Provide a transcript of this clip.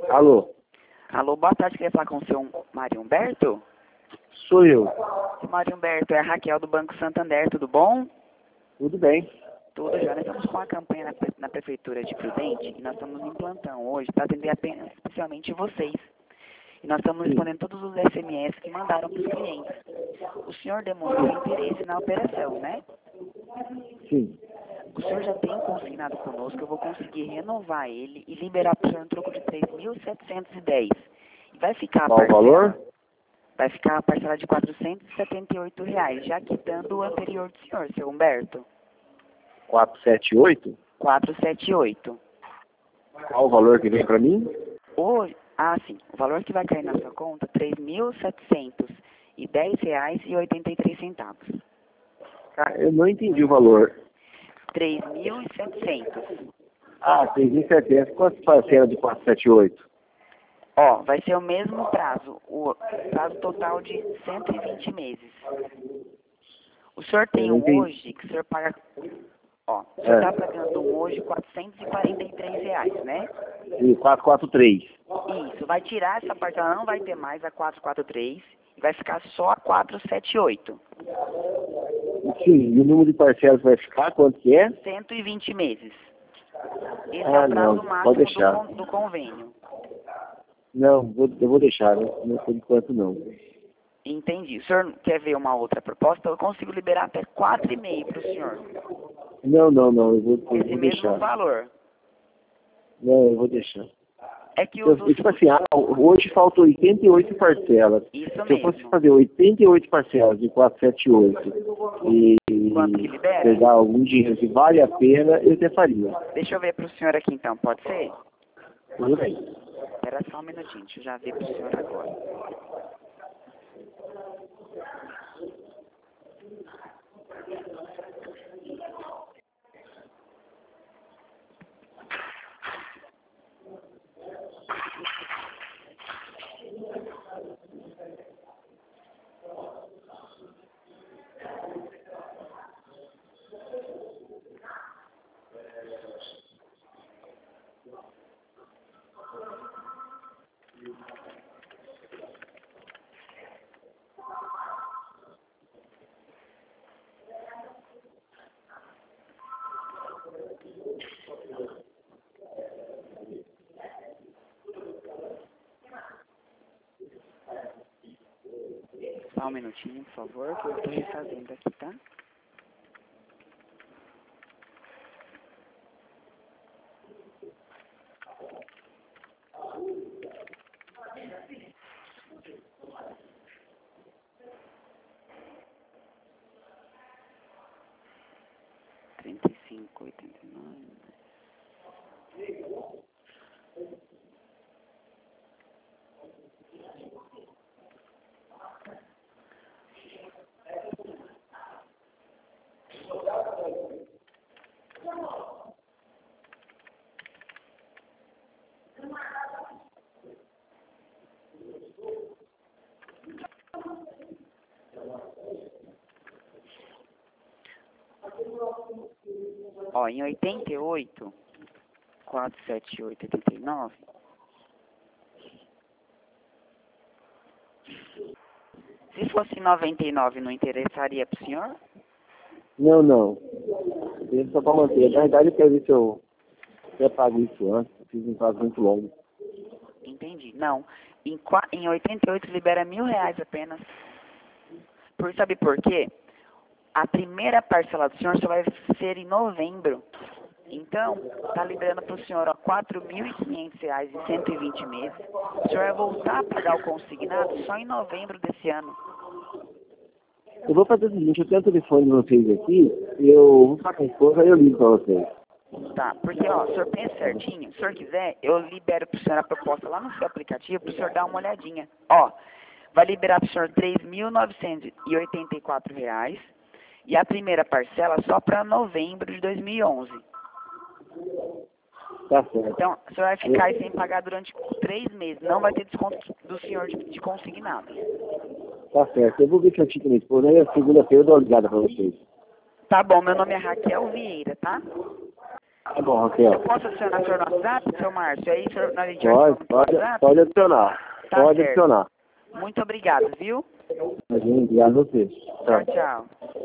Alô? Alô, boa tarde, queria falar com o seu Mário Humberto? Sou eu. Seu Mário Humberto, é a Raquel do Banco Santander, tudo bom? Tudo bem? Tudo já. Nós estamos com a campanha na Prefeitura de Prudente e nós estamos em plantão hoje para atender apenas, especialmente vocês. E nós estamos respondendo todos os SMS que mandaram para os clientes. O senhor demonstrou interesse na operação, né? Sim. O senhor já tem um consignado conosco, eu vou conseguir renovar ele e liberar para o senhor um troco de 3.710. E vai ficar a Qual o parcela... valor? Vai ficar a parcela de R$ 478, já quitando o anterior do senhor, seu Humberto. 478? 478. Qual o valor que vem pra mim? Hoje, sim. O valor que vai cair na sua conta é R$ 3.710,83. Eu não entendi o valor. 3.700. 6.700. Quantas parcelas de 478? Ó, vai ser o mesmo prazo. O prazo total de 120 meses. O senhor tem um hoje que o senhor paga... Ó, o senhor está pagando um hoje R$ 443, né? E 443. Isso, vai tirar essa parcela, não vai ter mais a 443 e vai ficar só a 478. Sim, e o número de parcelas vai ficar quanto que é? 120 meses. Esse é o prazo Não, pode deixar. máximo do convênio. Não, eu vou deixar, não, por enquanto não. Entendi. O senhor quer ver uma outra proposta? Eu consigo liberar até 4,5 para o senhor. Não, eu vou Esse mesmo deixar. valor. Não, eu vou deixar. É que Tipo assim, hoje faltam 88 parcelas. Isso Se eu mesmo. fosse fazer 88 parcelas de 478 e Quanto que libera? pegar algum dinheiro que vale a pena, eu até faria. Deixa eu ver para o senhor aqui então, pode ser? Tudo bem. Espera só um minutinho, deixa eu já ver para o senhor agora. Só um minutinho, por favor, que eu estou refazendo aqui, tá? R$ 35,89. Ó, em 88, 478,89. Se fosse 99, não interessaria para o senhor? Não. Eu só para manter. Na verdade, eu quero ver se eu pago isso antes. Eu fiz um prazo muito longo. Entendi. Não. Em 88 libera R$ 1.000 apenas. Sabe por quê? A primeira parcela do senhor só vai ser em novembro. Então, está liberando para o senhor R$ 4.500 em 120 meses. O senhor vai voltar a pagar o consignado só em novembro desse ano. Eu vou fazer o seguinte, eu tenho o telefone de vocês aqui, eu vou falar com a esposa e eu ligo para vocês. Tá, porque, ó, o senhor pensa certinho, se o senhor quiser, eu libero para o senhor a proposta lá no seu aplicativo para o senhor dar uma olhadinha. Ó, vai liberar para o senhor R$ 3.984 e a primeira parcela só para novembro de 2011. Tá certo. Então, o senhor vai ficar aí sem pagar durante 3 meses, não vai ter desconto do senhor de consignado. Tá certo, eu vou ver certinho com a minha esposa, aí a segunda-feira eu dou uma ligada para vocês. Tá bom, meu nome é Raquel Vieira, tá? Tá bom, Raquel. Eu posso adicionar o senhor no WhatsApp, seu Márcio? Aí, senhor, nós adiciona Pode, no pode, WhatsApp? pode adicionar. Tá Pode certo. adicionar. Muito obrigado, viu? Imagina, obrigado a você. Tchau, tchau.